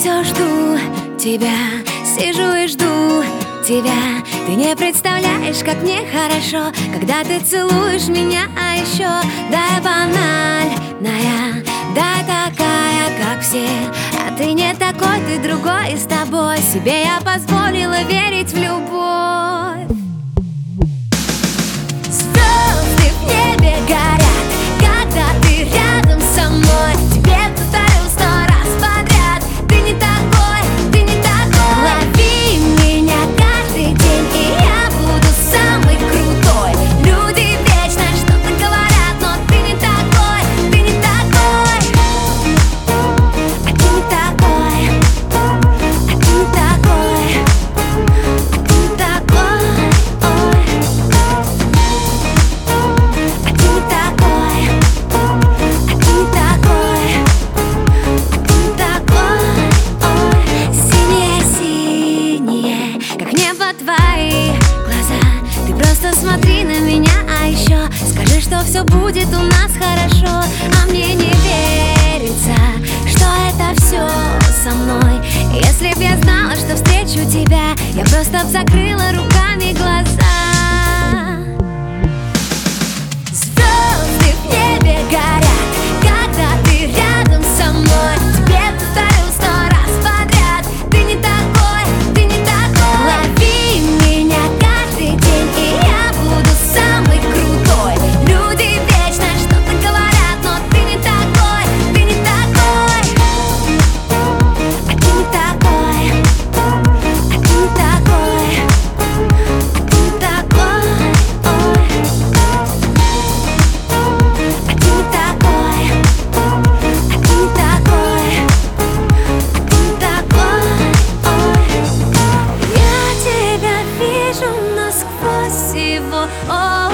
все жду тебя, сижу и жду тебя. Ты не представляешь, как мне хорошо, когда ты целуешь меня, а еще да, я банальная, да, такая, как все. А ты не такой, ты другой, и с тобой себе я позволила верить в любовь. Звезды в небе горят, когда ты рядом со мной. Тебе повторю 100 раз подряд: ты не такой, ты не такой. Лови меня каждый день, и я буду самый крутой. Люди вечно что-то говорят, но ты не такой, ты не такой. А ты не такой, а ты не такой, а ты не такой. Ой. А ты не такой, а ты не такой, а ты не такой. Ой. Синие-синие, как небо, твои глаза. Ты просто смотри на меня, а еще скажи, что все будет у нас хорошо. А мне не верится, что это все со мной. Если б я знала, что встречу тебя, я просто б закрыла руками глаза. Звезды в небе горят, когда ты рядом со мной. Тебе повторю 100 раз подряд: ты не такой, ты не такой. Лови меня каждый день, и я буду самый крутой. Люди вечно что-то говорят, но ты не такой, ты не такой. А ты не такой, а ты не такой, а ты не такой. Ой. А ты не такой, а ты не такой, а ты не такой. Ой. Я тебя вижу насквозь его.